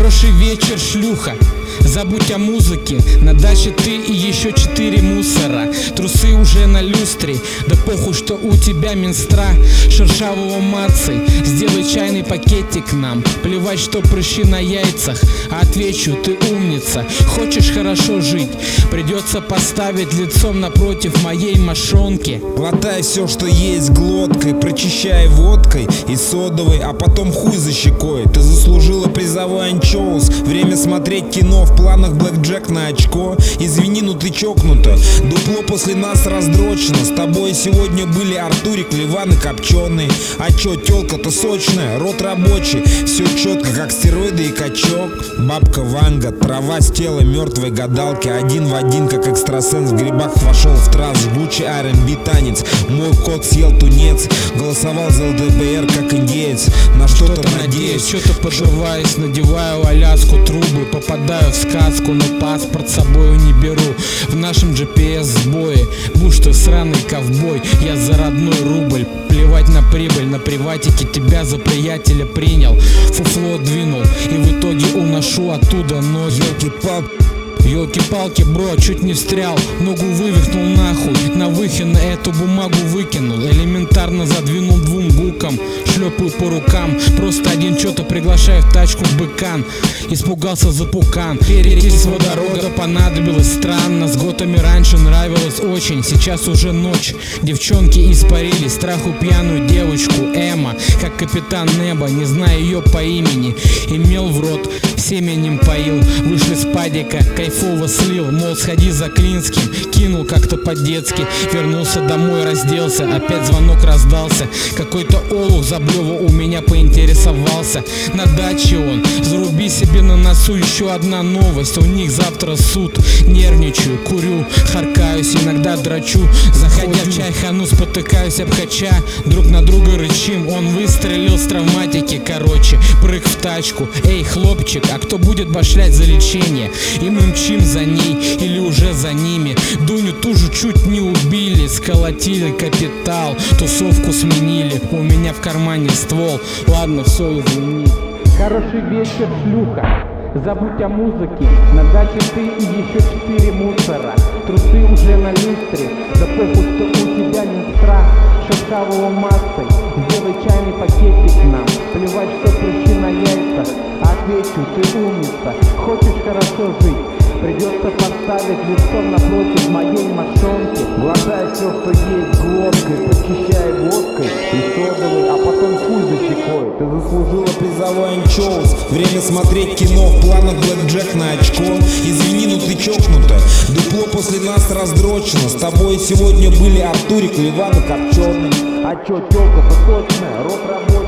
Хороший вечер, шлюха. Забудь о музыке, на даче ты и еще 4 мусора. Трусы уже на люстре, да похуй, что у тебя менстра. Шершавого мацы, сделай чайный пакетик нам. Плевать, что прыщи на яйцах, а отвечу, ты умница. Хочешь хорошо жить, придется поставить лицом напротив моей мошонки. Глотай все, что есть глоткой, прочищай водкой и содовой, а потом хуй за щекой. Ты заслужила призовой анчоус. Время смотреть кино, в планах блэкджек на очко. Извини, ну ты чокнута, дупло после нас раздрочено. С тобой сегодня были Артурик, Ливан и Копченый. А чё, тёлка-то сочная, рот рабочий, все четко, как стероиды и качок. Бабка Ванга, трава с тела мертвой гадалки. Один в один, как экстрасенс, в грибах вошел в транс. Жгучий R&B танец, мой кот съел тунец. Голосовал за ЛДПР, как индеец, на что-то надеюсь. Что-то подрываюсь, надеваю аляску, трубы, попадаю в сказку, но паспорт с собою не беру. В нашем GPS сбои, будь ты сраный ковбой, я за родной рубль. Плевать на прибыль, на приватике тебя за приятеля принял. Фуфло двинул и в итоге уношу оттуда ноги. Ёлки-палки, бро, чуть не встрял, ногу вывихнул нахуй, на выхин эту бумагу выкинул. Элементарно задвинул двум гукам, шлепаю по рукам. Просто один чё-то приглашает в тачку в быкан. Испугался за пукан, перейти водорода понадобилось странно. С готами раньше нравилось очень, сейчас уже ночь. Девчонки испарились, страху пьяную девочку Эмма, как капитан Неба, не зная ее по имени. Имел в рот, семенем поил, вышли с падика, кайфово слил, мол, сходи за Клинским. Кинул как-то по-детски, вернулся домой, разделся, опять звонок раздался. Какой-то олух заблёва у меня поинтересовался. На даче он, заруби себе на носу, еще одна новость. У них завтра суд, нервничаю, курю, харкаюсь, иногда драчу. Заходя в чайхану, спотыкаюсь об хача, друг на друга рычим. Он выстрелил с травматики, короче, прыг в тачку. Эй, хлопчик, а кто будет башлять за лечение? И мы мчим за ней или уже за ними. Дуню тужу чуть не убили, сколотили капитал, тусовку сменили, у меня в кармане ствол. Ладно, все, извини. Хороший вечер, шлюха. Забудь о музыке, на даче ты и еще 4 мусора. Трусы уже на люстре, да похуй, что у тебя не страх. Шершавого массой, сделай чайный пакетик нам. Плевать, что прыщи на яйцах, отвечу, ты умница. Хочешь хорошо жить, придется поставить лицом напротив моей мошонки. Глотай все, что есть глоткой, прочищай водкой и содовой, а потом хуй за щекой. Ты заслужила призовой анчоус. Время смотреть кино, в планах блэкджек на очко. Извини, ну ты чокнута, дупло после нас раздрочено. С тобой сегодня были Артурик, Ливан и Копченый. А чё, тёлка-то сочная, рот рабочий.